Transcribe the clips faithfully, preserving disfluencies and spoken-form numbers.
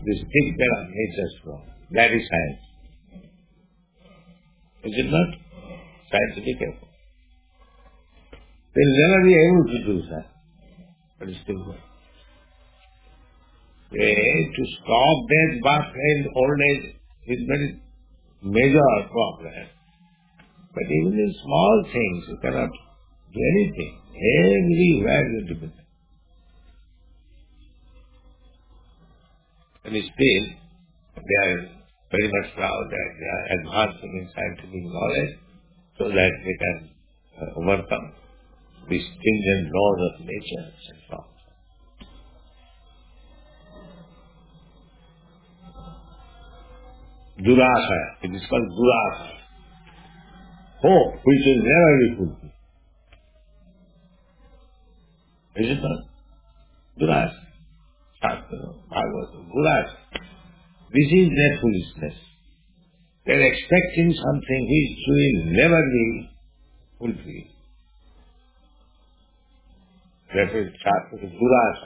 this picture of nature's flow. That is science. Is it not? Scientific effort. They will never be able to do that, but it's still there. They, to stop death, birth, and old age is very major problem. But even in small things, you cannot do anything. Everywhere you depend. And still, they are very much proud that they are advancing in scientific knowledge so that they can uh, overcome the stringent laws of nature and so on. Durasa, it is called Durasa. Hope which will never be fulfilled. Is it not? Durasa. Shastra, Bhagavata, Durasa. This is their foolishness. They are expecting something which will never be fulfilled. That is Shastra, Durasa.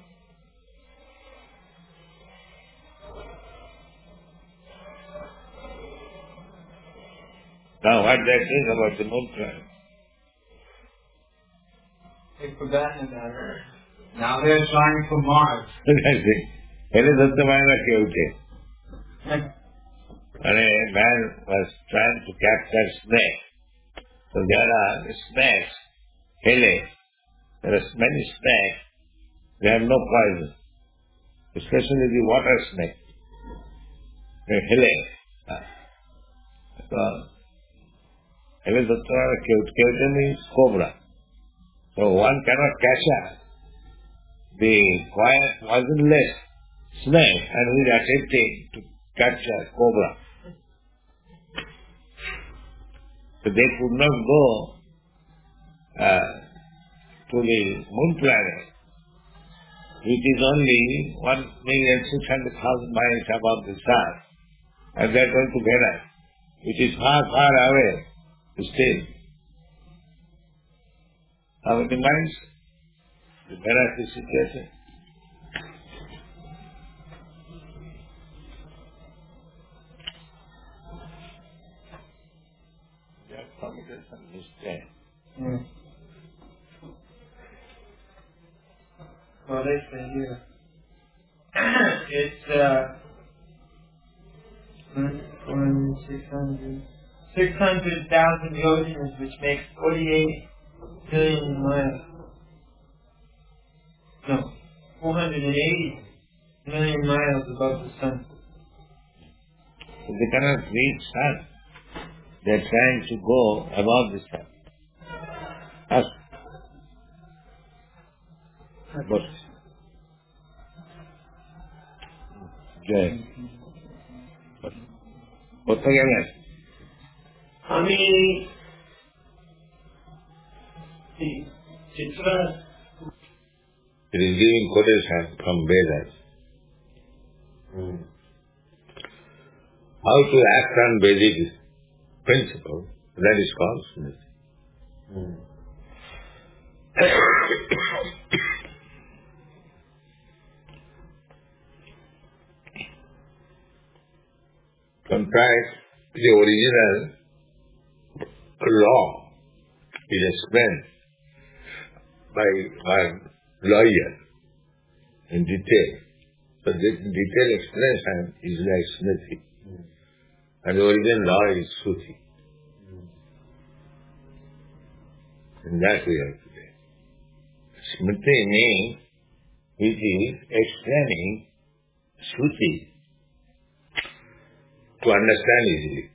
Now what they think about the moon planet? They've forgotten about it. Now they're trying for Mars. That's it. Hele Sattamana killed it. And a man was trying to capture snake. So there are snakes, hele. There are many snakes. They have no poison. Especially the water snake. The hele. So, hele Sattamana killed. Killed means cobra. So one cannot catch her. The quiet, poisonless snake and who is attempting to capture cobra. So they could not go uh, to the moon planet, which is only one million six hundred thousand miles above the sun, and they are going to Venus, which is far, far away still. How many miles? The Venus is situated. Mm. Well, they say here it's uh, six hundred six hundred thousand oceans, which makes forty-eight billion miles. No, four hundred eighty million miles above the sun. They cannot reach sun. They are trying to go above the sun. Ask. But Jai. What's again? How many the Chitra? It is giving quotation from Vedas. Hmm. How to act on Vedic principle, that is called Smriti. Hmm. Contrast the original law is explained by one lawyer in detail. So the detailed explanation is like Smriti. Mm. And the original law is Shruti. Mm. And that we have today. Smriti means it is explaining Shruti to understand easily.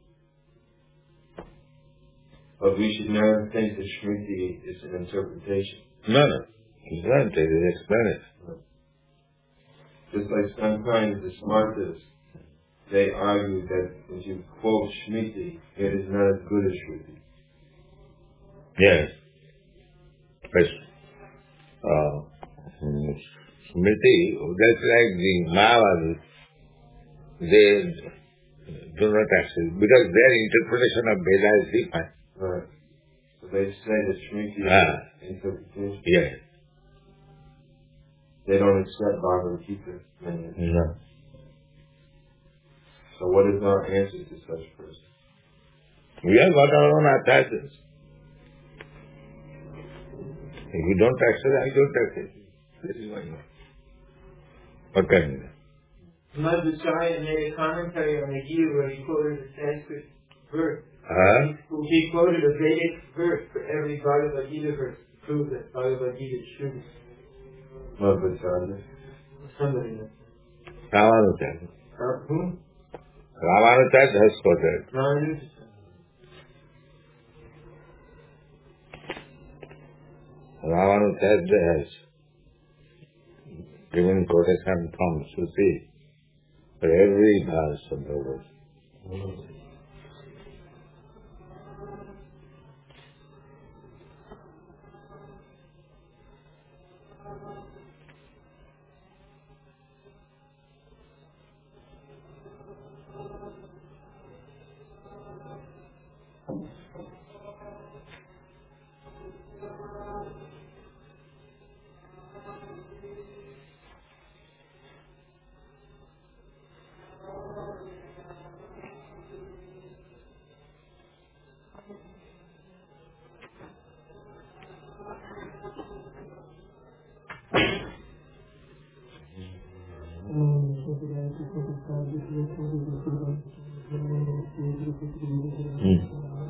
But we should never think that Smriti is an interpretation. No, no. It's not. It is explanation. No. Just like sometimes the smartest, they argue that if you quote Smriti, it is not as good as Shruti. Yes. Yes. Uh, Smriti, that's like the Mayavadis. They do not accept, because their interpretation of Veda is different. Right. So they say that Smriti ah. is interpretation. Yes. they don't accept Bhagavad Gita. No. So what is our answer to such a person? We have got our own attachments. If you don't accept, I don't accept. This is my mind. What can you do? Madhvacharya made a commentary on the Gita where he quoted a Sanskrit verse. Huh? He quoted a Vedic verse for every Bhagavad Gita verse to prove that Bhagavad Gita is true. Madhvacharya. Somebody knows. Ramanujacharya. Uh, who? Ramanujacharya has quoted. Ramanuja. Ramanujacharya has given quotation from Shruti for every verse of the world. Mm.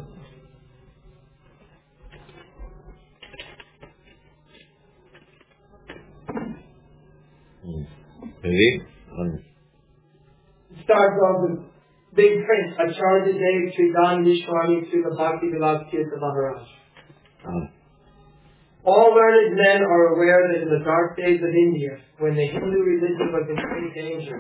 Mm. Read. Um, Starts off with Big Prince, Acharya Dev, Sridhan Vishwani, Srila Bhakti Vilas Tirtha Maharaj. uh, All learned men are aware that in the dark days of India, when the Hindu religion was in great danger,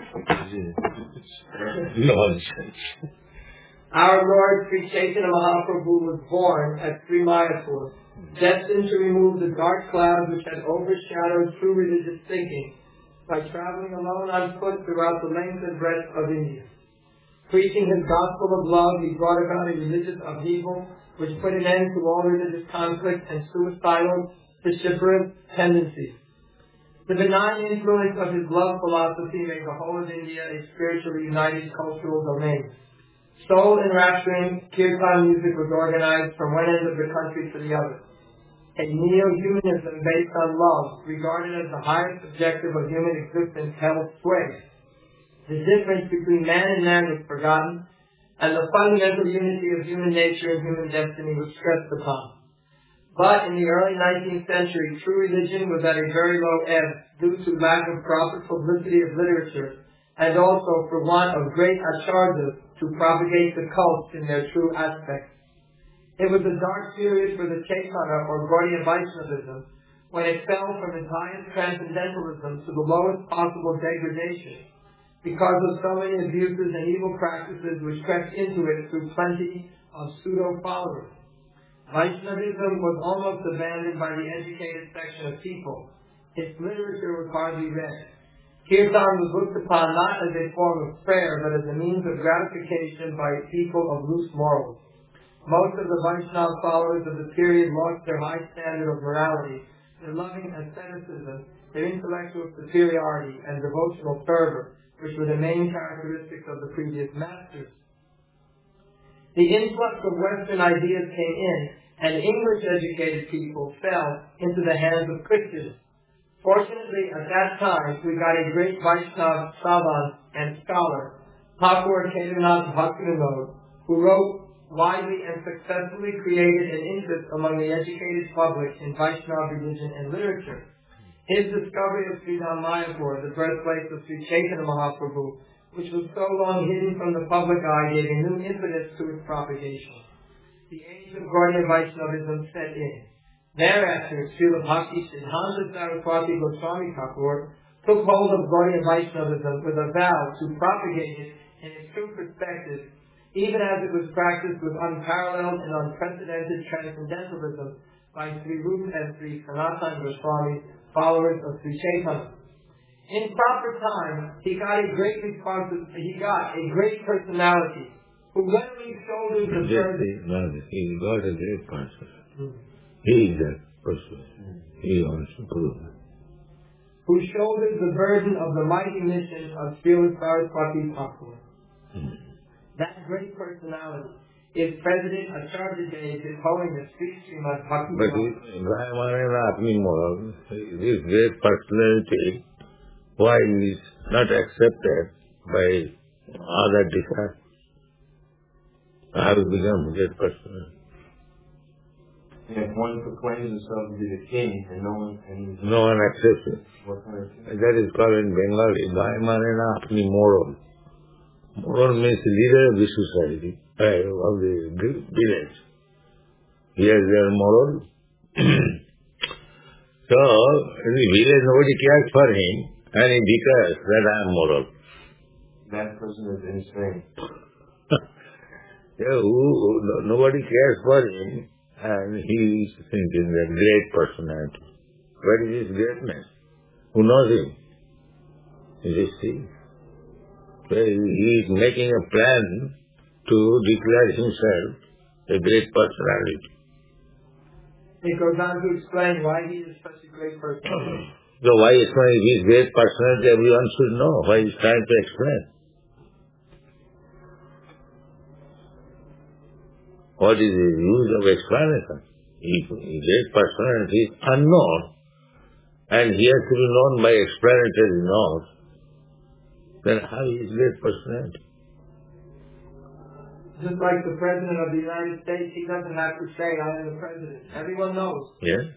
nonsense. our Lord Sri Chaitanya Mahaprabhu was born at Sri Mayapur, destined to remove the dark clouds which had overshadowed true religious thinking by traveling alone on foot throughout the length and breadth of India. Preaching his gospel of love, he brought about a religious upheaval which put an end to all religious conflict and suicidal, vociferous tendencies. The benign influence of his love philosophy made the whole of India a spiritually united cultural domain. Soul enrapturing kirtan music was organized from one end of the country to the other. A neo-humanism based on love, regarded as the highest objective of human existence, held sway. The difference between man and man was forgotten, and the fundamental unity of human nature and human destiny was stressed upon. But in the early nineteenth century, true religion was at a very low ebb due to lack of proper publicity of literature, and also for want of great acharyas to propagate the cults in their true aspects. It was a dark period for the Chaitanya or Gaudiya Vaishnavism, when it fell from its highest transcendentalism to the lowest possible degradation, because of so many abuses and evil practices which crept into it through plenty of pseudo-followers. Vaishnavism was almost abandoned by the educated section of people. Its literature was hardly read. Kirtan was looked upon not as a form of prayer, but as a means of gratification by people of loose morals. Most of the Vaishnava followers of the period lost their high standard of morality, their loving asceticism, their intellectual superiority, and devotional fervor, which were the main characteristics of the previous masters. The influx of Western ideas came in, and English-educated people fell into the hands of Christians. Fortunately, at that time, we got a great Vaishnava savant and scholar, Thakur Kedarnath Bhaktivinoda, who wrote widely and successfully created an interest among the educated public in Vaishnava religion and literature. His discovery of Sridham Mayapur, the birthplace of Sri Chaitanya Mahaprabhu, which was so long hidden from the public eye, gave a new impetus to its propagation. The age of Gaudiya Vaishnavism set in. Thereafter, Srila Bhakti Siddhanta Saraswati Goswami Thakur took hold of Gaudiya Vaishnavism with a vow to propagate it in its true perspective, even as it was practiced with unparalleled and unprecedented transcendentalism by Sri Rupa and Sri Sanatana Goswami, followers of Sri Chaitanya. In proper time, he got a great responsibility. He got a great personality who literally shoulders the burden. No, he got a great person. Hmm. He is that person. He wants to prove it. who shoulders the burden of the mighty mission of Srila Saraswati Thakur. That great personality is President Acharya Dev, His Holiness Sri Srimad Bhakti. But Brahmanana Apni Moral, this great personality, why is not accepted by other disciples? How to become great personality? If one proclaims himself to be the king and no one and no one accepts it. What kind of king? That is called in Bengali, Brahmanana Apni Moral. Moral means leader of the society, uh, of the village. He has their moral. So, in the village nobody cares for him, and he declares that I am moral. That person is insane. Yeah, who, who, nobody cares for him, and he is thinking that great personality. What is his greatness? Who knows him? You see? So he is making a plan to declare himself a great personality. It goes on to explain why he is such a great person. So why explain his great personality? Everyone should know why he is trying to explain. What is the use of explanation? If his great personality is unknown, and he has to be known by explanatory notes, then how is great personality? Just like the President of the United States, he doesn't have to say, I am the President. Everyone knows. Yes.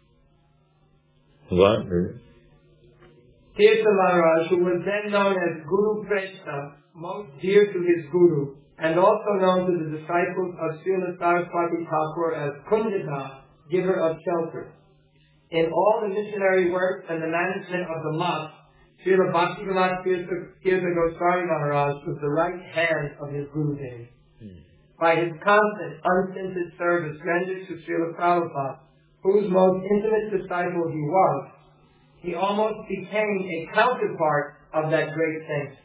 What? Tirtha Maharaj, who was then known as Guru Preshta, most dear to his Guru, and also known to the disciples of Srila Saraswati Thakur as Kundita, giver of shelter. In all the missionary work and the management of the mosque, Srila Bhaktivinoda Tirtha Goswami Maharaj was the right hand of his Gurudev. Hmm. By his constant, unstinted service rendered to Srila Prabhupada, whose most intimate disciple he was, he almost became a counterpart of that great saint.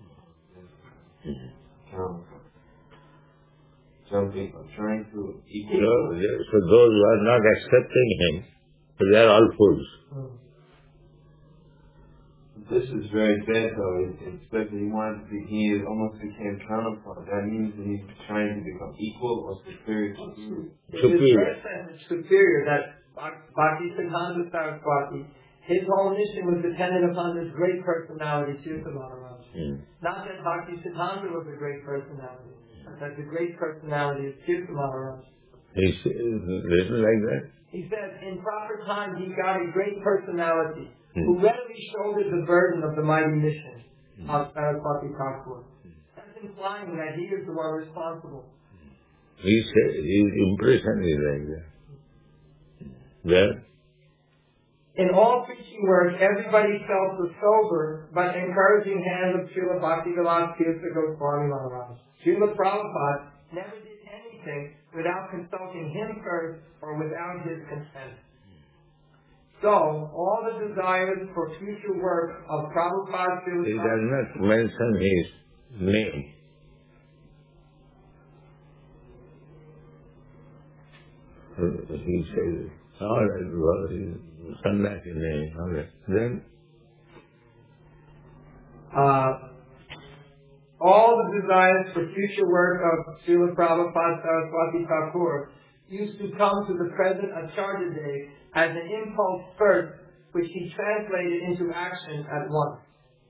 Um, some people are trying to equal. So, so those who are not accepting him, they are all fools. Hmm. This is very bad though, especially he wanted to be, he is almost became counterpart. That means that he's trying to become equal or superior to you. Superior. It's superior that Bhakti Siddhanta Saraswati, his whole mission was dependent upon this great personality, Tirtha Maharaj. Mm. Not that Bhakti Siddhanta was a great personality, but that the great personality is Tirtha Maharaj. He's written like that? He said, in proper time he got a great personality, mm. who readily shouldered the burden of the mighty mission mm. of Saraswati Thakur. That's implying that he is the one responsible. He said, his impression is like that. Well, in all preaching work, everybody felt the sober but encouraging hand of Srila Bhaktivinoda Tirtha Goswami Maharaj. Srila Prabhupada never did anything without consulting him first or without his consent. So, all the desires for future work of Prabhupada Srila he does not mention his name. He says, all right, well, his sannyasi name, all right. Then, uh, all the desires for future work of Srila Prabhupada Saraswati Thakur used to come to the present Acharya Dev as an impulse first, which he translated into action at once.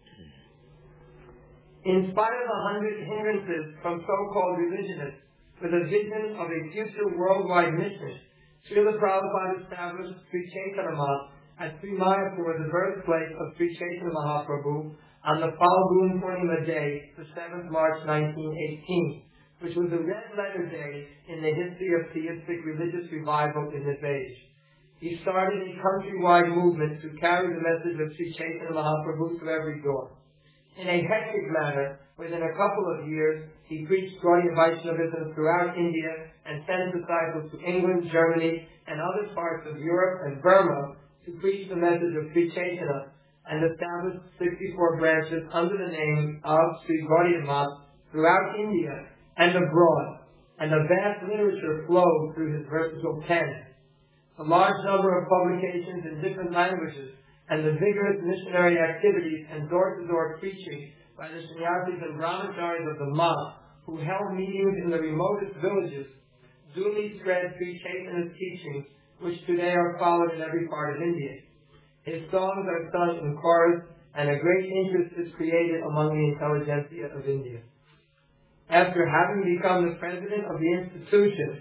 In spite of a hundred hindrances from so-called religionists, with a vision of a future worldwide mission, Srila Prabhupada established Sri Chaitanya Math at Sri Mayapur, the birthplace of Sri Chaitanya Mahaprabhu, on the Falgun Purnima day, the seventh of March nineteen eighteen, which was a red letter day in the history of theistic religious revival in this age. He started a countrywide movement to carry the message of Sri Chaitanya Mahaprabhu to every door. In a hectic manner, within a couple of years, he preached Gaudiya Vaishnavism throughout India and sent disciples to England, Germany, and other parts of Europe and Burma to preach the message of Sri Chaitanya, and established sixty-four branches under the name of Sri Gaudiya Math throughout India and abroad, and a vast literature flowed through his versatile pen. A large number of publications in different languages and the vigorous missionary activities and door-to-door preaching by the sannyasis and brahmacharis of the month, who held meetings in the remotest villages, duly spread Sri Chaitanya's teachings, which today are followed in every part of India. His songs are sung in chorus, and a great interest is created among the intelligentsia of India. After having become the president of the institution,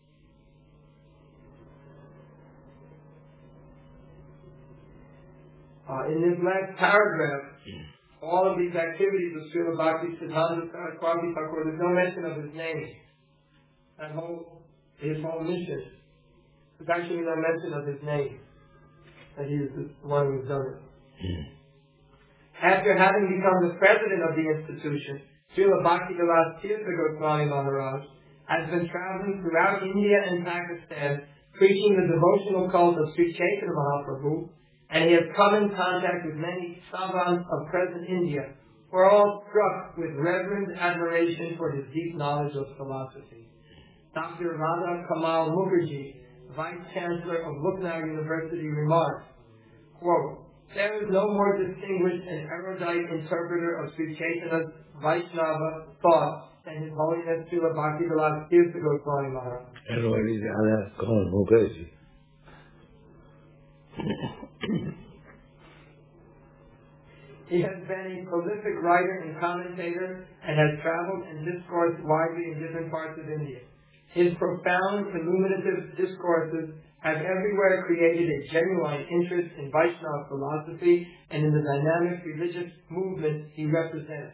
uh, in this last paragraph, all of these activities of Srila Bhaktisiddhanta Saraswati Thakur, there's no mention of his name. That whole, his whole mission. There's actually no mention of his name, that he is the one who's done it. Mm. After having become the president of the institution, Srila Bhaktivilas Tirtha Goswami Maharaj has been traveling throughout India and Pakistan, preaching the devotional cult of Sri Chaitanya Mahaprabhu, and he has come in contact with many savants of present India, who are all struck with reverent admiration for his deep knowledge of philosophy. Doctor Radha Kamal Mukherjee, Vice Chancellor of Lucknow University, remarks, quote, "There is no more distinguished and erudite interpreter of Sri Chaitanya's Vaishnava thought than His Holiness Srila Bhaktivilas Tirtha Goswami Maharaj." And what is Radha Kamal Mukherjee? He has been a prolific writer and commentator and has traveled and discoursed widely in different parts of India. His profound, illuminative discourses have everywhere created a genuine interest in Vaishnava philosophy and in the dynamic religious movement he represents.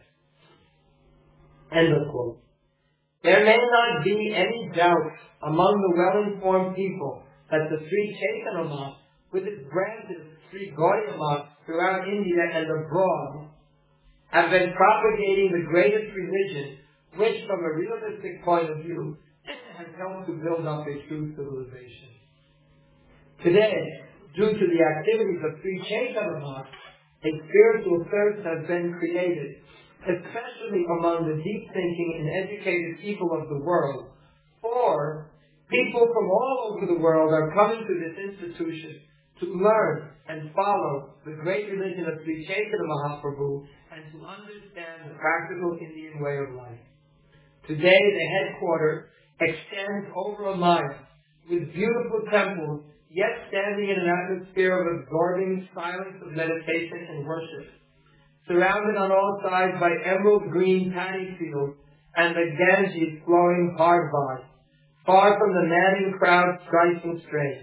End of quote. There may not be any doubt among the well-informed people that the Sri Chaitanya Math, with its branches Sri Gaudiya Math throughout India and abroad, have been propagating the greatest religion, which from a realistic point of view has helped to build up a true civilization. Today, due to the activities of Sri Chaitanya Math, a spiritual thirst has been created, especially among the deep-thinking and educated people of the world, for people from all over the world are coming to this institution to learn and follow the great religion of Sri Chaitanya Mahaprabhu and to understand the practical Indian way of life. Today, the headquarters extends over a mile with beautiful temples, yet standing in an atmosphere of absorbing silence of meditation and worship, surrounded on all sides by emerald green paddy fields and the Ganges flowing hard by, far from the madding crowd's striking strain.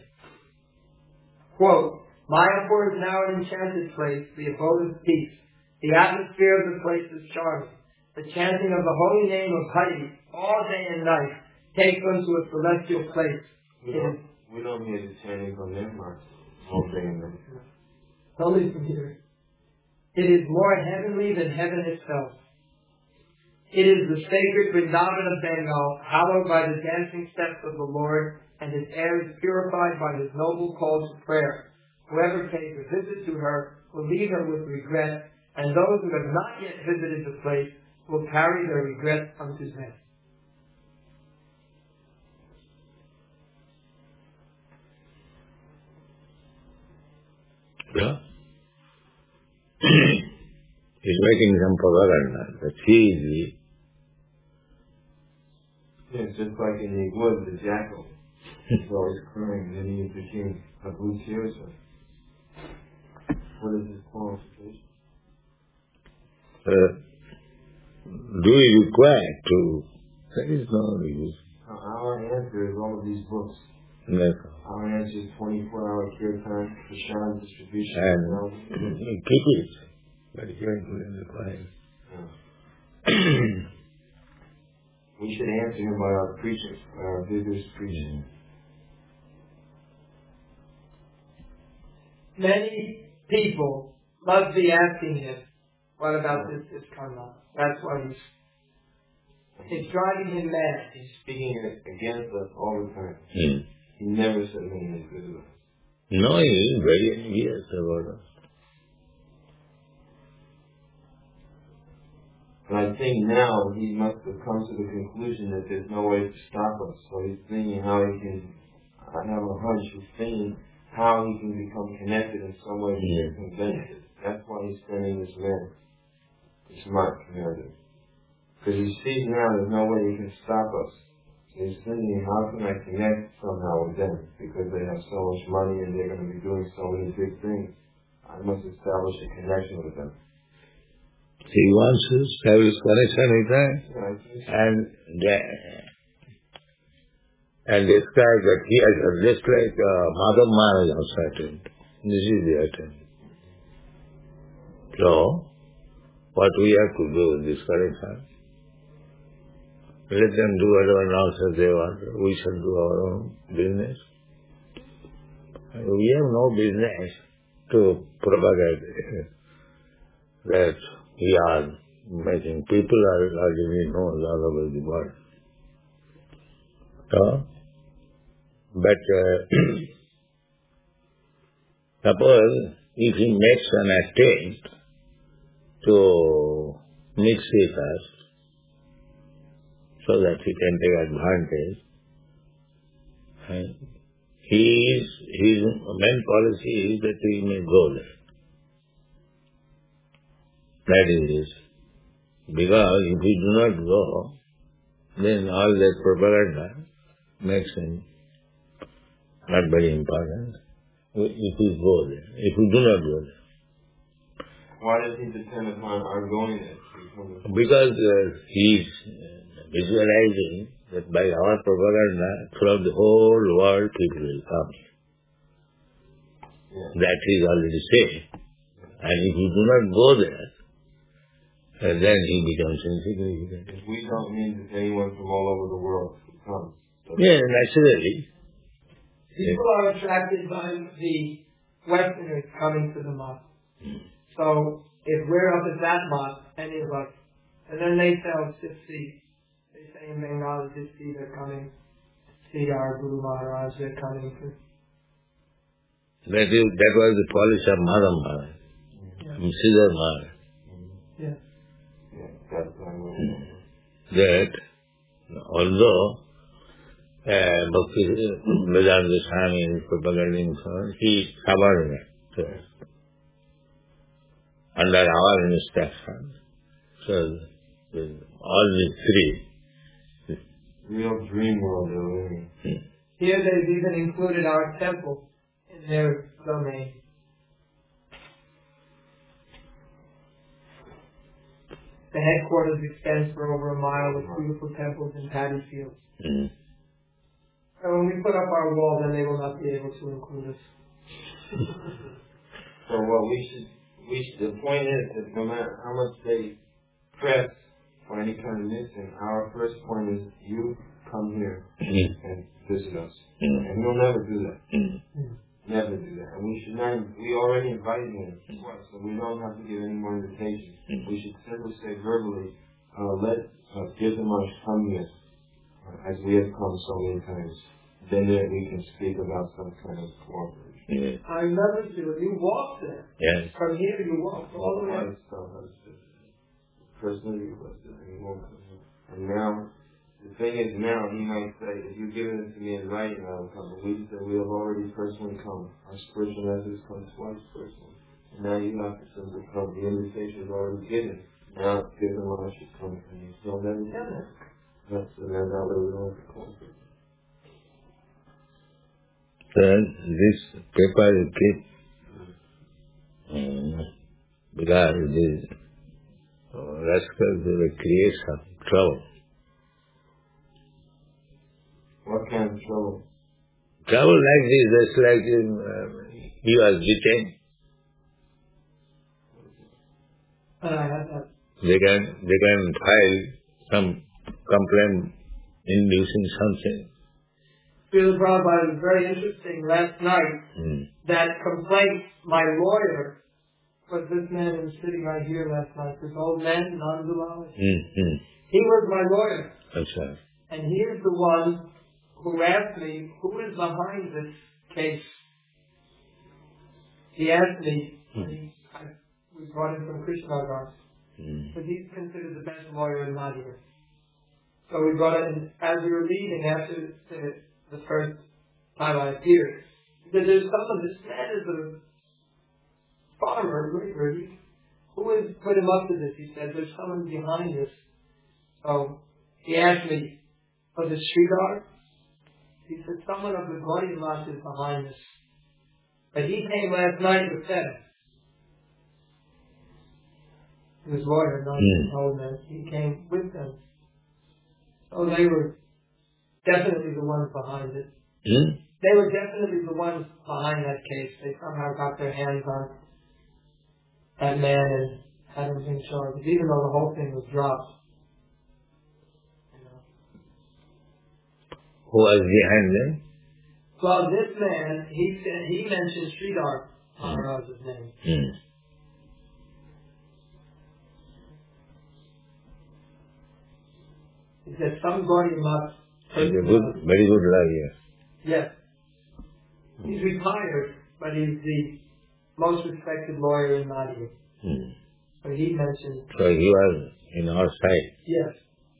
Quote, "Mayapur is now an enchanted place, the abode of peace. The atmosphere of the place is charming. The chanting of the holy name of Hari all day and night takes one to a celestial place." We don't, we don't hear the chanting from them much all day and night. Only from here. It is more heavenly than heaven itself. It is the sacred Vrindavan of Bengal, hallowed by the dancing steps of the Lord, and its air is purified by his noble call to prayer. Whoever pays a visit to her will leave her with regret, and those who have not yet visited the place will carry their regrets unto death. Yeah. He's making some propaganda that he is the... Yeah, just like in the wood, the jackal is always crying, and he became a Bhutirsa. What is his qualification? Uh, do we require to... There is no use. Our answer is all of these books. Yes. Our answer is twenty-four hour kirtan, prashad distribution. And keep it. But you don't require. Yeah. We should answer him by our preaching, by our vigorous preaching. Many people must be asking him, what about this, this karma? That's why he's, it's driving him mad. He's speaking against us all the time. Hmm. He never said anything good of us. No, he is very envious about us. But I think now he must have come to the conclusion that there's no way to stop us. So he's thinking how he can, I have a hunch, he's thinking how he can become connected in some way to Yeah. get convinced. That's why he's sending this man, this smart commander. Because he sees now there's no way he can stop us. So he's thinking, how can I connect somehow with them? Because they have so much money and they're going to be doing so many big things. I must establish a connection with them. He wants to establish connection with them, Yeah, I think so. and the, and describe that he has just like uh, Madhav Maharaj also attained. This is the attempt. So, what we have to do in this connection, let them do whatever nonsense they want. We shall do our own business. We have no business to propagate that we are making people are already known all over the world. So, but uh, suppose if he makes an attempt to mix with us so that he can take advantage, and his, his main policy is that we may go there. That is it. Because if we do not go, then all that propaganda makes him not very important. If we go there, if we do not go there. Why does he depend upon our going there? Because uh, he is visualizing that by our propaganda, throughout the whole world, people will come. Yeah. That is already said. And if we do not go there, uh, then he becomes insignificant. If we don't mean that anyone from all over the world comes. So Yeah, naturally. People are attracted by the Westerners coming to the mosque. So if we're up at that mosque, any of us, and then they tell Sipsi, they say in Bengal, Sipsi, they're coming to see our Guru Maharaj, they're coming to... That, is, that was the policy of Madhav Maharaj, Yeah. Sridhar Maharaj. Yeah. yeah, that's why we're That although uh, Bhakti Vedanta Swami is propagating, he is subordinate to us, under our instruction. So the, all these three. real dream world they're living. Here they've even included our temple in their domain. The headquarters extends for over a mile with beautiful temples and paddy fields. Mm. And when we put up our wall, then they will not be able to include us. So what we should, we should, the point is that no matter how much they press for any kind of mission, our first point is you come here Mm. and visit us. Mm. And we'll never do that. Mm. Never do that. And we should not, we already invited him twice, so we don't have to give any more invitations. Mm. We should simply say verbally, uh, let uh, Gizamaj come here, uh, as we have come so many times. Then there we can speak about some kind of cooperation. Yeah. I never do it. You walk there. Yes. From here you walk all the way up. Personally, he won't come here. And now, the thing is now, he might say, if you give it to me in writing, I will come. But we said we have already personally come. Our spiritual message comes twice personally. And now you have to simply come. The invitation is already given. Now, give them what I should come from you. So never done that. That's the that's how they were going to come. Then this paper you keep, um, because these uh, rascals, they will create some trouble. What kind of trouble? Trouble like this, just like in, uh, he was detained. And I had that. They can, they can file some complaint inducing something. Srila Prabhupada was very interesting last night. Mm. That complaint, my lawyer, was this man who was sitting right here last night, this old man, Nandulal. Mm. Mm. He was my lawyer. That's right. And he is the one who asked me, who is behind this case? He asked me, Mm. he, I, we brought him from Krishnagar, Mm. because he's considered the best lawyer in Madhya. So we brought it in, as we were leaving after the, the first time I appeared, we that there's someone, this man is a farmer, river. He, who has put him up to this? He said, there's someone behind this. So he asked me, for the Sridhar? He said, someone of the Gaudiya Math is behind this. But he came last night with them. His lawyer, not mm. told them. He came with them. So they were definitely the ones behind it. Mm? They were definitely the ones behind that case. They somehow got their hands on that man and had him in charge, even though the whole thing was dropped. You know. Who was behind them? Well, this man, he said, he mentioned Sridhar Maharaj's name. Mm. He said some Gaudiya Math. He's a good, very good lawyer. Yes. He's retired, but he's the most respected lawyer in Nadia. Hmm. So he mentioned... So he was in our side. Yes.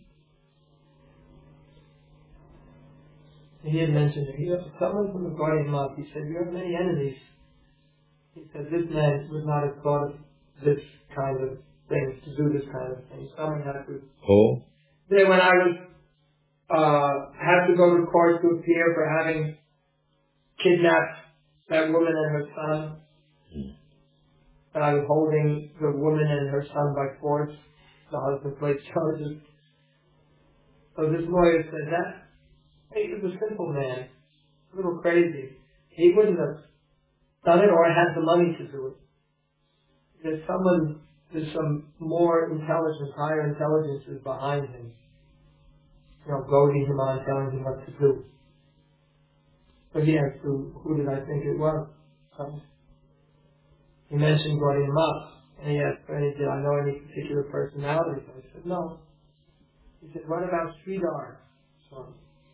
He had mentioned it. He was someone from the Gaudiya Math. He said, you have many enemies. He said, this man would not have thought of this kind of thing, to do this kind of thing. Someone had to... Who? Then when I was, uh, had to go to court to appear for having kidnapped that woman and her son, Hmm. and I was holding the woman and her son by force, the husband placed charges. So this lawyer said that, hey, he was a simple man, a little crazy. He wouldn't have done it or had the money to do it. There's someone, there's some more intelligence, higher intelligences behind him. You know, goading him on, telling him what to do. But he asked who, who did I think it was? Um, he mentioned Gaudiya Math, and he asked, did I know any particular personalities? I said, no. He said, what about Sridhar? So,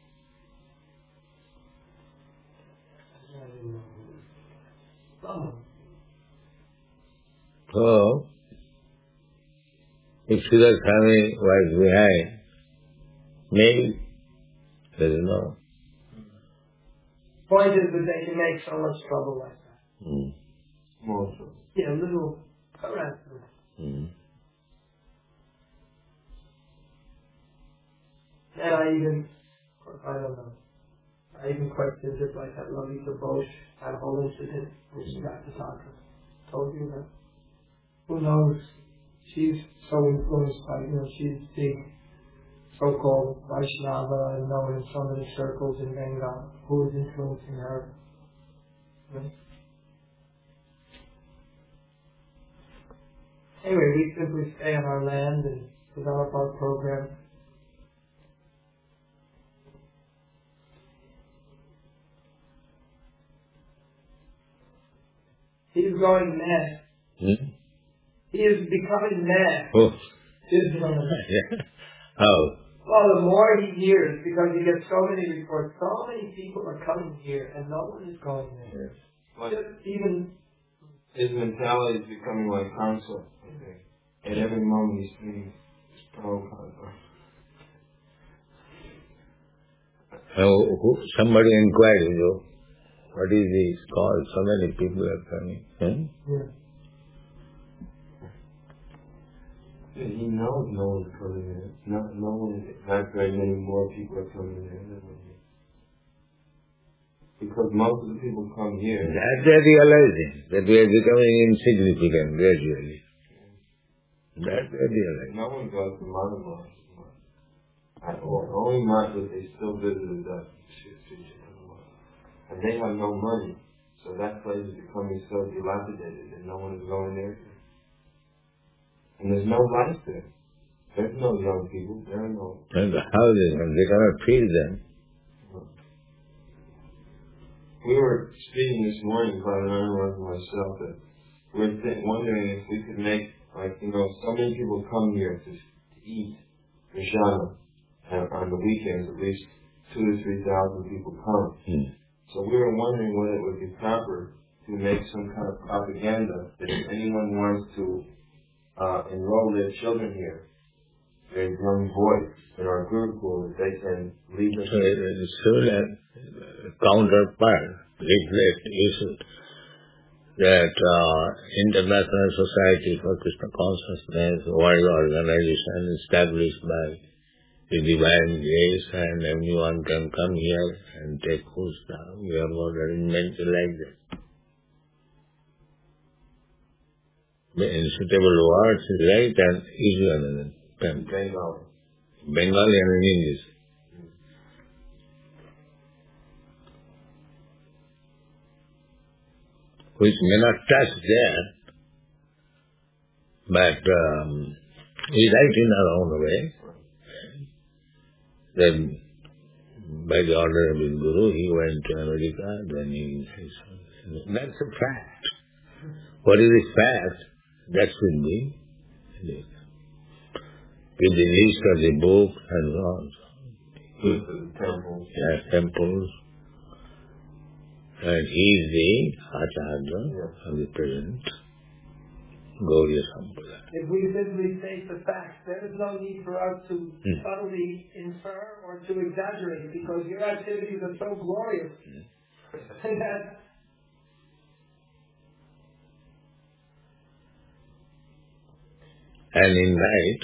I didn't know. Oh. So, if Sridhar Swami was behind, maybe, there is no. Point is that they can make so much trouble like that. Mm. Small trouble. Yeah, little harassment. Mm. And I even, of course, I don't know. I even questioned it, like that Lalita Bosch had a whole incident when she got to Tantra. Told you that. Who knows? She's so influenced by, you know, she's big so-called Vaishnava and known in some of the circles in Bengal. Who is influencing her? Right? Anyway, we simply stay on our land and develop our program. He's going mad. Hmm? He is becoming mad. Oh. Is How? Well, the more he hears, because he gets so many reports, so many people are coming here, and no one is going there. Like, Just even his mentality is becoming like counsel. Okay. At every moment he's thinking, pro counsel. Oh, who, somebody inquired, you know, what is this called? So many people are coming. Hmm? yeah. Yeah, he knows no one's coming in. Not, no one, not very many more people are coming in than when he. Because most of the people come here. That they are realizing that we are becoming insignificant gradually. That they are realizing. No one goes to Manavas at all. Only Manavas, they still visited us. And they have no money. So that place is becoming so dilapidated and no one is going there. And there's no life there. There's no young people. There are no... And the houses, and they cannot feed them. We were speaking this morning, Father Anand and myself, that we're th- wondering if we could make, like, you know, so many people come here to, to eat Rishana, and on the weekends at least two to three thousand people come. Hmm. So we were wondering whether it would be proper to make some kind of propaganda that if anyone wants to uh, enroll their children here, their young boys in our Gurukul, that they can leave them. So it's still a counterpart reflect is that uh, International Society for Krishna Consciousness, World Organization established by the Divine Grace, and everyone can come here and take puja. We have got arrangements like that. In suitable words is right and usual. Bengali. Bengali and in English. Which may not touch there, but um, we write in our own way. Then, by the order of his Guru, he went to America, then he... That's a fact. What is a fact? That should be with the list of the book and so on. Temples. Yes, temples. And he is the Acharya Yeah. of the present Gauriya Sampradaya. If we simply state the facts, there is no need for us to Hmm. subtly infer or to exaggerate, because your activities are so glorious and that And invite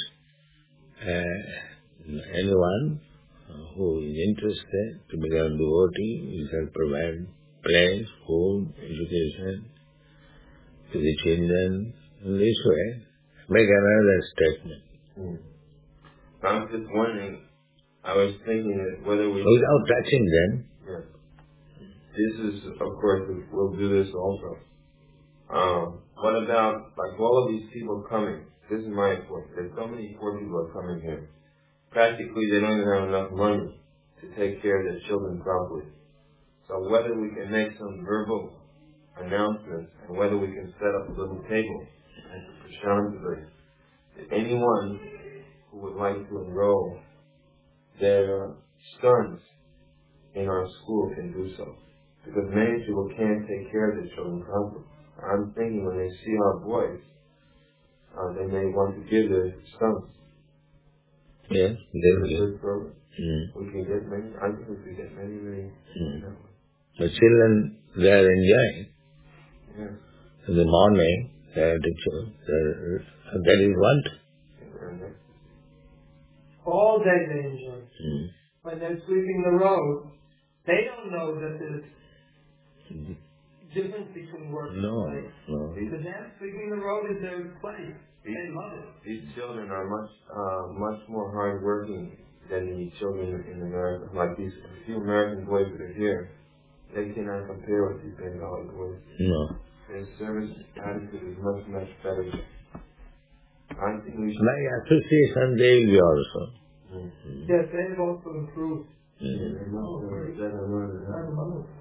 uh, anyone who is interested to become devotee. We shall provide place, food, education to the children. In this way, make another statement. Hmm. I was just wondering, I was thinking that whether we... Without touching them. Yeah. This is, of course, we'll do this also. Um, what about, like, all of these people coming? This is my point. There's so many poor people are coming here. Practically, they don't even have enough money to take care of their children properly. So whether we can make some verbal announcements and whether we can set up a little table at the Prashanti, if anyone who would like to enroll their sons in our school can do so. Because many people can't take care of their children properly. I'm thinking when they see our boys, uh, they may want to give their sons. Yes, they will. Program. Mm. We can get many, I think we can get many, many. Mm. You know. The children, they are enjoying. Yeah. In the morning, they are teaching. That is what? And that's all day they enjoy. Mm. When they're sweeping the road, they don't know that there's Mm. difference between work No, and play. no. To them, sweeping the road is their play. They love it. These children are much, uh, much more hardworking than the children in America. Like these a few American boys that are here, they cannot compare with these Bengali boys. No. Their service attitude is much, much better. I think we should. My association, they will be also. Mm. Yes, they've also improved. Yeah, they know they're better than that.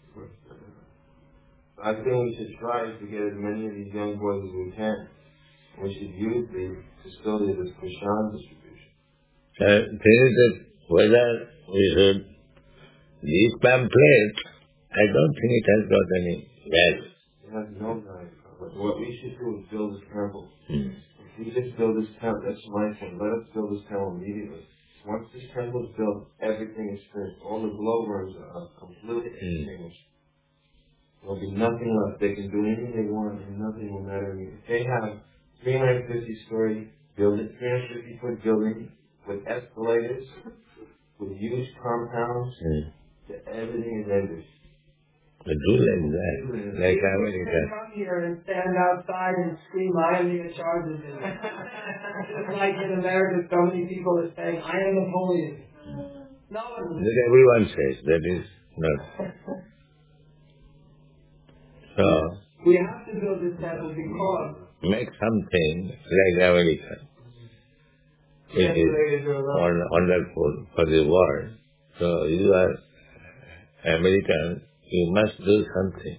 I think we should try to get as many of these young boys as we can. We should use the facility of this Krishan distribution. Uh, thing is that whether we should, this pamphlet, I don't think it has got any value. It has no value. But what we should do is build this temple. Mm. If we just build this temple, that's my thing. Let us build this temple immediately. Once this temple is built, everything is finished. All the glowworms are completely extinguished. There will be nothing left. They can do anything they want and nothing will matter. If they have three hundred fifty story building, three hundred fifty foot building with escalators, with huge compounds, Mm. everything is ended. They do like that, like They America. come here and stand outside and scream, I am the charges. Just like in America, so many people are saying, I am Napoleon. No, That everyone says, that is not. So, we have to build this temple because make something like America. It is won- wonderful for the world. So, you are American, you must do something.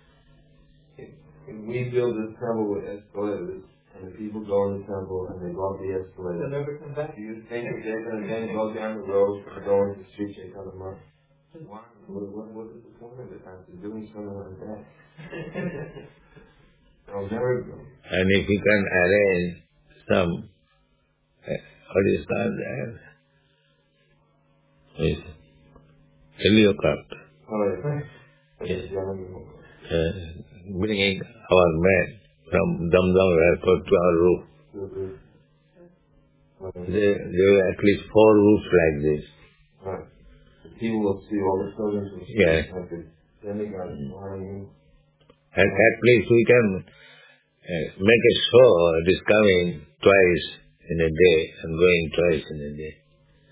If we build this temple with escalators, and the people go in the temple and they go up the they'll escalator, never come back. do you think that they're going to then go down the road and go into the street Chaitanya? Why? What, what, what is the point of it after doing something like that? They'll never go. And if you can arrange some, uh, what is called that? Is helicopter. Oh, yeah. Yes. Uh, bringing our men from Damdam airport to our roof. There, there were at least four roofs like this. Right. People will see all the children will see Yeah. like this. Then they got mm. And at least we can uh, make it so it is coming twice in a day and going twice in a day.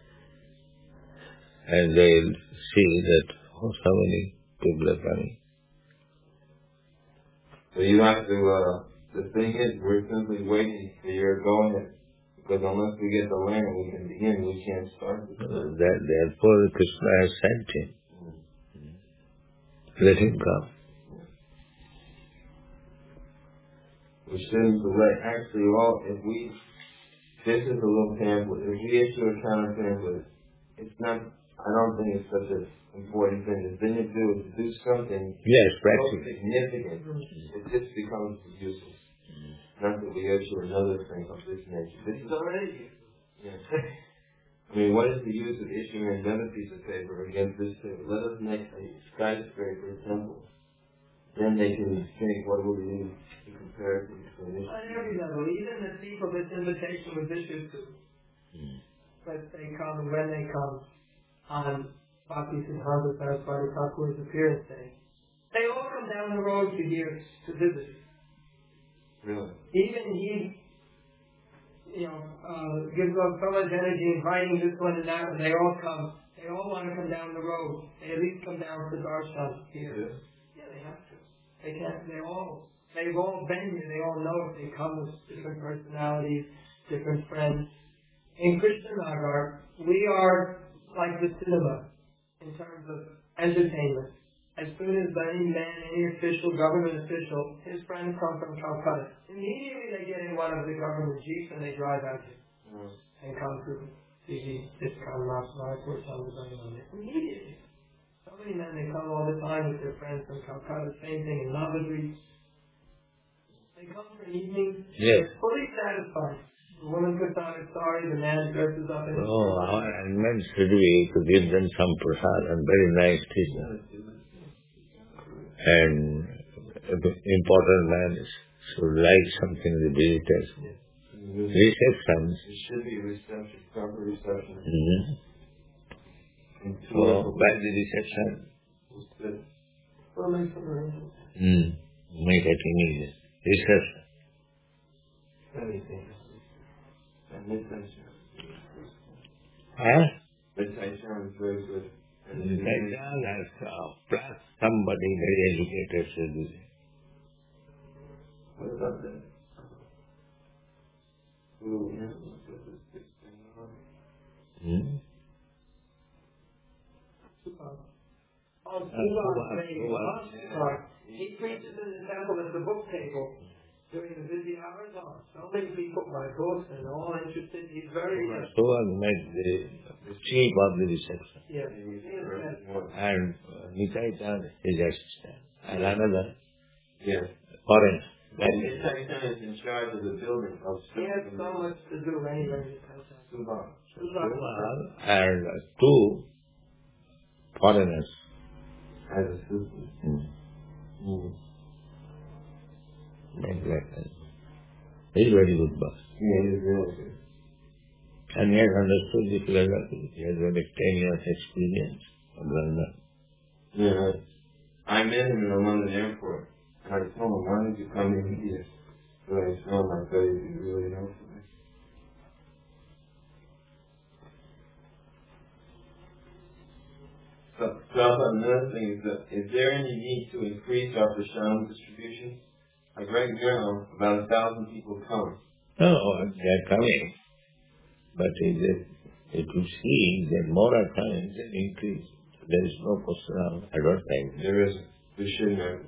And they'll see that, oh, so many people are coming. So you have to, uh, the thing is, we're simply waiting for your going ahead. Because unless we get the land and we can begin, we can't start. Uh, that, therefore, Krishna has sent him. Mm. Let him come. We shouldn't delay. Actually, all if we, this is a little pamphlet. If we issue a counter pamphlet, it's not, I don't think it's such an important thing. The thing to do is to do something Yes, so practically. significant, it just becomes useless. Not that we issue another thing of this nature. This is already useless. Yeah. I mean, what is the use of issuing another piece of paper against this paper? Let us make a skyscraper temple. Then they can think what will we use to compare it to this. On every level, even the thief of this invitation was issued to. Mm. But they come, and when they come on Bhakti Siddhanta Saraswati Thakur's appearance day, they all come down the road for years to visit. Really? Even he, you know, uh, gives up so much energy inviting this one and that one. They all come. They all want to come down the road. They at least come down to Darshan here. Yeah. Yeah, they have to. They can't. They all. They've all been here. They all know if they come with different personalities, different friends. In Krishna Nagar, we are like the cinema in terms of entertainment. As soon as any man, any official, government official, his friends come from Calcutta, immediately they get in one of the government jeeps and they drive out here Mm. and come to the Iskon Master Chandra. Immediately. So many men, they come all the time with their friends from Calcutta. Same thing in Navadvip. They come for an evening. Yes. They're fully satisfied. The woman puts on a sari, the man dresses up in Oh, our men should be to give them some prasad and very nice tea. And important man should like something in the visitors. Mm-hmm. Receptions. It should be reception, proper reception. Mm-hmm. And So, by the reception, Well, make some arrangements. mm, make it immediate. Reception. anything. And meditation. Huh? Meditation is very good. And Meditation has uh, plus somebody very educated should do it. what about that? Who handles this thing on? Hmm? Oh, Uh, Subhash, Subhash, maybe. Subhash. Subhash. He preaches in the temple at the book table during the busy hours. Oh, so many people buy books and all interested. He's very uh, So was made the chief of the reception. yes. yes. And uh, Nitaitan is assistant. And another Yes. foreign. Meditation is in charge of the building of He has so much to do anyway. Subhash. Subhash and uh, two foreigners. As assistant. Hmm. Mm. Like that. He's very good boss. Yeah, he's really good. And he has understood the philosophy. He has got ten years experience of London. Yeah. I met him in the London airport. And I told him, why don't you come in here? So I told him, I bet he'd be really helpful. So, so another thing is that, is there any need to increase our prashadam distribution? Like right now, about a thousand people come. No, they are coming. But it, it, it will see that more are coming, then increase. There is no question of advertising. There is, there shouldn't have.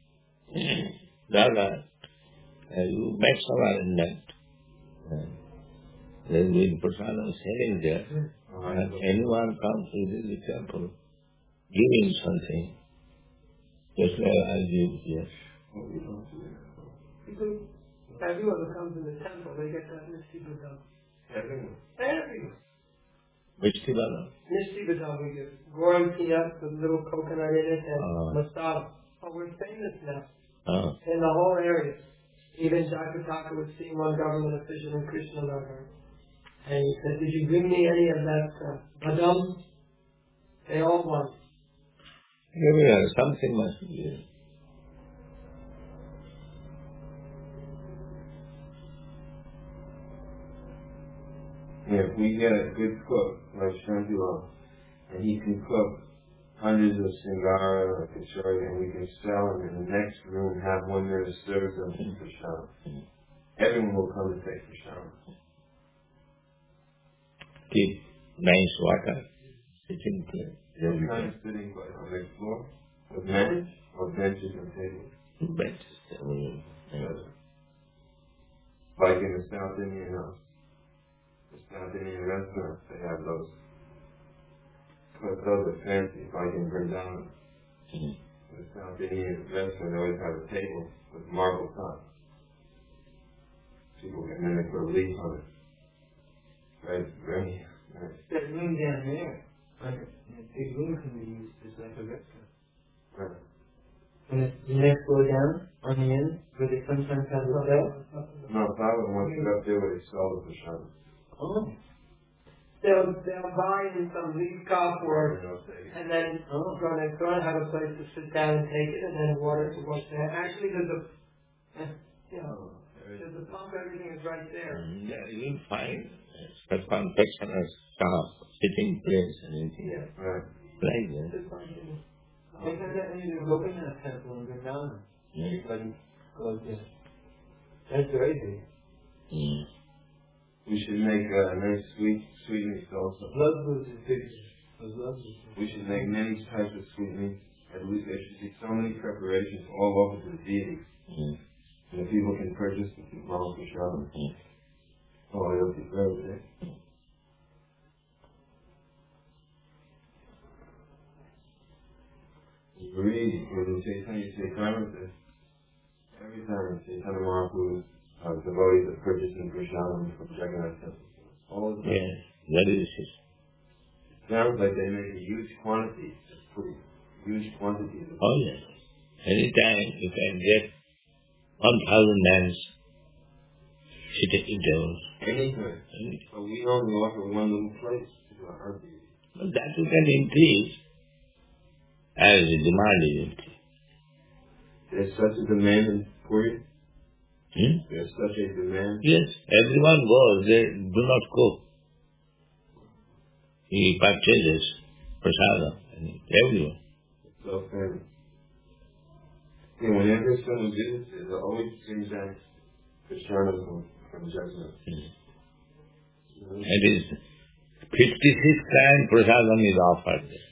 Dada, uh, you met someone in that. Uh, there is been prasadam selling there. Oh, And anyone comes to the temple, giving something, just like I give, yes. oh, we don't do that. Because everyone who comes in the temple, they get that Nishibudam. Everyone. Everyone. Mishti badam. Mishti badam we do. Goram peanuts with little coconut in it and Uh. masala. Oh, we're famous now Uh, in the whole area. Even Jakataka was seeing one government official in Krishnanagar. And he said, did you bring me any of that uh, badam? They all want. everywhere, something must be. Yeah, if we get a good cook like Shantila, and he can cook hundreds of singara or kachori, and we can sell them in the next room, have one there to serve them for prashad. Everyone will come and take prashad. Keep nice water, sitting place. What kind of sitting place? On the floor? With mats? Or benches and tables? Benches. Mm. Yeah. Like in the South Indian house. The South Indian restaurants, they have those. But those are fancy, like in Vrindavan. Mm. The South Indian restaurant, they always have a table with marble top. People can then they put a leaf on it. Right, very nice. That room down there, like a, a big room can be used as like a restaurant. Right. And it's the next floor down, on the end, where they sometimes have a bell. No, Baba wants to go up there where they sell the prashad. Oh. They'll, they'll buy in some leaf cup or, and then oh, go next door and have a place to sit down and take it, and then water to wash their. Actually, there's a, eh, you know, there's a pump, everything is right there. Mm, yeah, you'll find that confectioner's shop, sitting place and anything. Yeah. Right. Like that. Just like in- They had that in the Gopinath temple in Vrindavan. Mm. Everybody goes there. That's very big. Mm. We should make a nice sweet sweetmeats also. Blood booze is big. Blood booze. We should make many types of sweetmeats. At least there should be so many preparations all over to the deities. Mm. And the people can purchase the Mount Prashad. Mm. Oh, it'll be very big. You read, when you say something, you say Karmasa. Every time you say Chaitanya Mahaprabhu's uh, devotees are purchasing Prashad from Jagannath Temple. All the time. Yeah, that is it. Sounds like they make a huge quantity, pretty huge quantities. Of Oh yes. Anytime you can get one thousand mans sitting in tables. anything. But we only offer one little place to our deity. But that you can increase as the demand is increased. There's such a demand in Puri. Hmm? There's such a demand. Yes, everyone goes, they do not cook. He purchases prasadam and everyone. It's so famous. And whenever someone visits, it always brings back Krishna from, from Jagannath. Hmm. It is fifty-six times prasadam is offered there.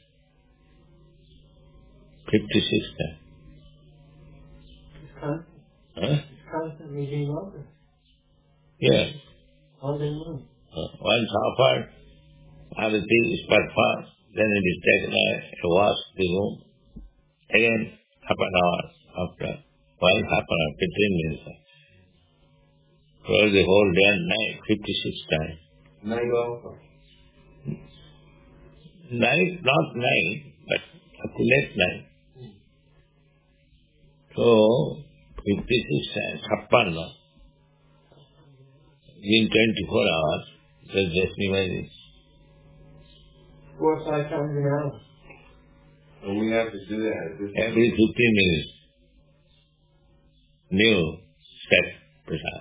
fifty-six times. It's constant. Huh? It's constantly being offered. Yes. All day long. Uh, once offered, everything is performed, then it is taken away, wash the room. Again, half an hour after, one half an hour, fifteen minutes. For the whole day and night, fifty-six times. Night also. Night, not night, but up to late night. So, fifty-six times, Kappanna, in twenty-four hours, so just imagine. Four or five times an hour. And we have to do that at this Every fifteen minutes, new set prasad.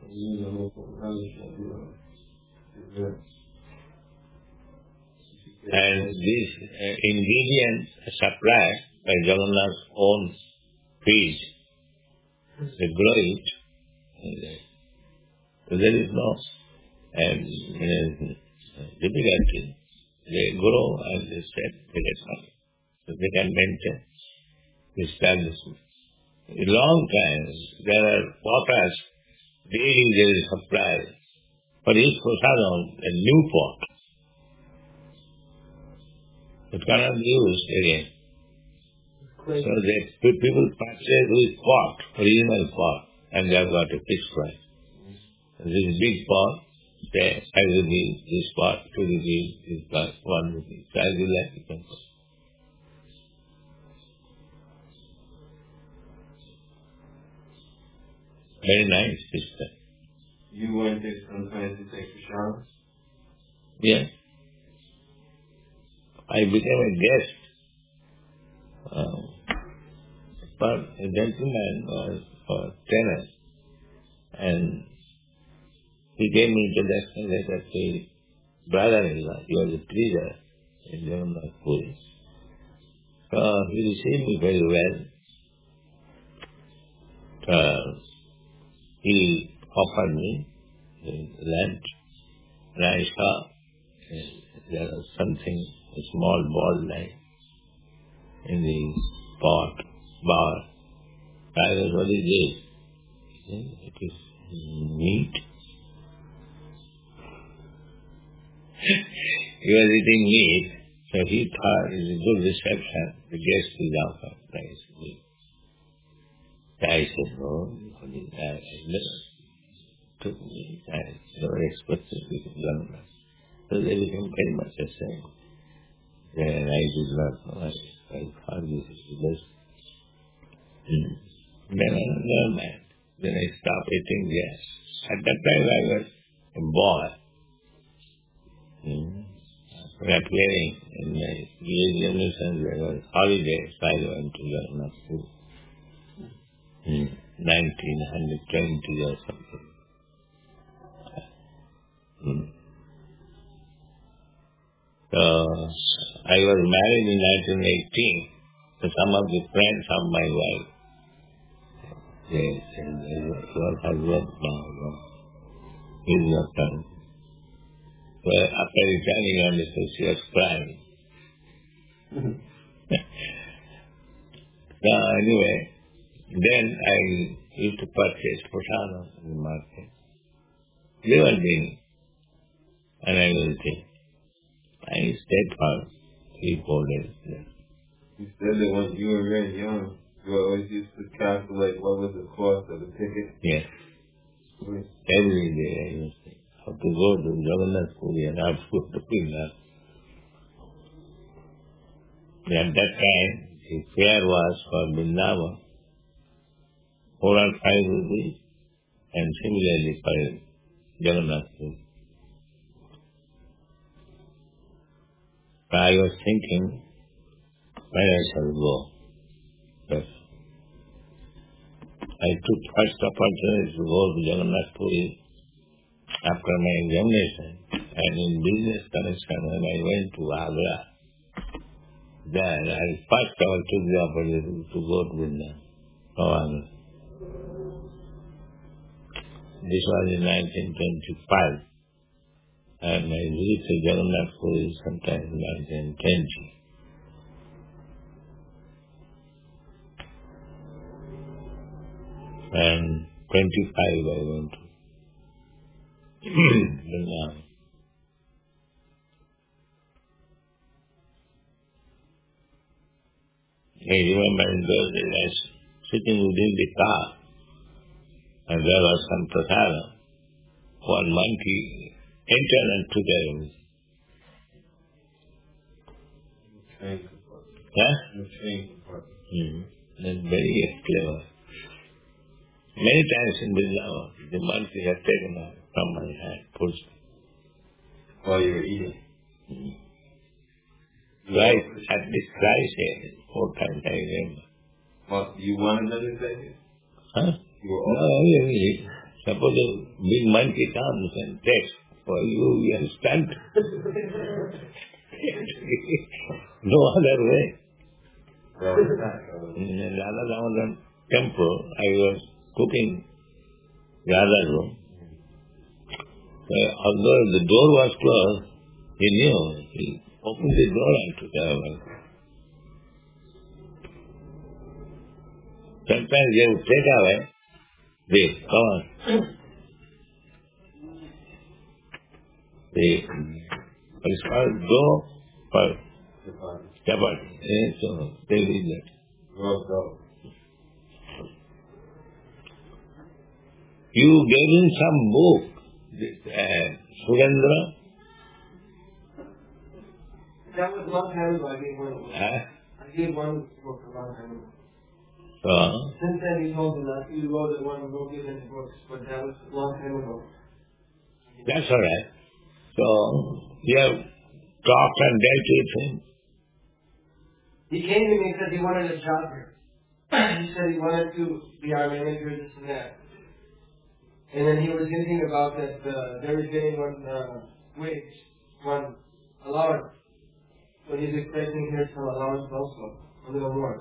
And these uh, ingredients are supplied by Jagannath's own feet. They grow it. And they, so there is no um, uh, difficulty. They grow and they set, they get money. So they can maintain the establishment. In long time, there are potters, daily there is supply. For each prasadam, a new pot. It cannot be used again. Great. So they, people purchase with pot, original pot, and they have got a fixed price. And this big pot, say five rupees, this part, two rupees, this part, one rupee. So as you like, you can go. Very nice sister. You went there sometimes to take a shower? Yes. I became a guest. Um, but a gentleman was for tennis, and he gave me introduction that the brother-in-law, he was a preacher in Jagannath Puri. So he received me very well. Uh, he offered me lunch, and I saw uh, there was something, a small ball like in the pot, bar. I was, what is this? It is meat. He was eating meat, so he thought it was a good reception. The guest is offered nice meat. I said, no, what is that? I never took meat. I never expected to be done. So they became very much the same. And I did not know. I, I thought this is the best. Mm. Then I never mind. Then I stopped eating gas. At that time I was a boy. Mm. After appearing in my year generation, there was holiday, so I went to Jagannath Puri. Mm. nineteen twenty or something. Mm. So, I was married in nineteen eighteen to some of the friends of my wife. They said, your husband now, he's not done. So after returning on the she was crying. So anyway, then I used to purchase potato in the market. They were being, and I will think. I stayed for three, four days there. You said that when you were very young, you always used to calculate what was the cost of the ticket? Yes. Yes. Every day I used to have to go to Jagannath Puri and have to go to Puri. At that time, the fare was for Vrindavan, four or five rupees, and similarly for Jagannath Puri. So I was thinking, where I shall go. But I took first opportunity to go to Jagannath Puri after my examination, and in business connection when I went to Agra, then I first of all took the opportunity to go to Vrindavan from Agra. This was in nineteen twenty-five, and I visited Jagannath Puri sometime in nineteen twenty. And twenty-five I went to Vrindavan. I remember in those days I was sitting within the car, and there was some prasadam. One monkey entered and took everything. Train Huh? The train compartment. Mm-hmm. That's very clever. Many times in Vrindavan, the monkey had taken out from my hand, pushed. While you were eating. Mm-hmm. Right, at this price here, four times I remember. Well, you wanted them to take it? Huh? You were No, all really. Suppose a big monkey comes and takes for you, you are stunned. No other way. In the Radha Damodaran temple, I was cooking the other room. So, although the door was closed, he knew. He opened the door and took away. Sometimes they would take away. They, come on. They, what is called dough for chapati. Eh, so they did that. Rolled out. You gave him some book, uh, Surendra? That was a long time ago. I gave one. Eh? I gave one book a long time ago. So, Since then, he told me that he wrote the one who wrote given books, but that was a long time ago. that's all right. So, you have talked and dealt with him. He came to me and said he wanted a job here. He said he wanted to be our manager, this and that. And then he was hinting about that uh, they were getting one uh, wage, one allowance. So he's expecting here some allowance also, a little more.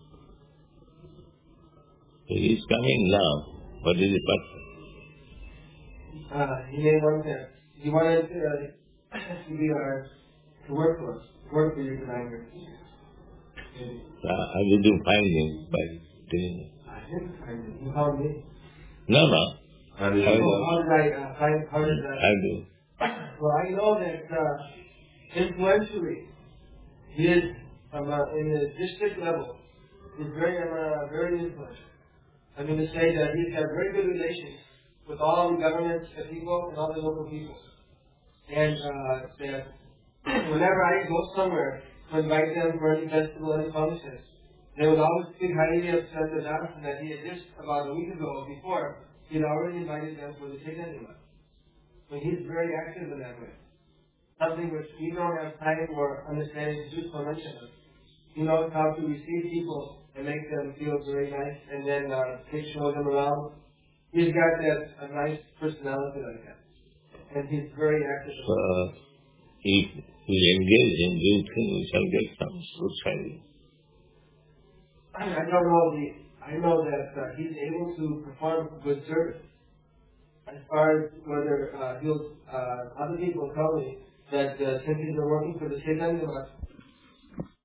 He is coming now. What is the purpose? Uh, he may want that. He wanted uh, to be our, to work for us, work for you tonight here. Uh, how did you find him by doing it? I didn't find it. He called me. No, no. How did How you do So know? how did I uh, find, how did I I, do. well, I know that uh, influentially, he is um, uh, in the district level. He's very, uh, very influential. I mean to say that he's got very good relations with all the governments, the people, and all the local people. And uh, that whenever I go somewhere to invite them for any festival, any functions, they would always speak highly of Santa Jonathan that he had just about a week ago before, he had already invited them for the Chaitanya month. So he's very active in that way. Something which we don't have time or understanding to do so much of. He knows how to receive people and make them feel very nice and then uh, take show them around. He's got that a nice personality like that. And he's very active. So, if we engage in, do you think we shall get some society? I I don't know the. I know that uh, he's able to perform good service. As far as whether uh, he'll, uh, other people tell me that uh, since he's been working for the Chaitanya Math,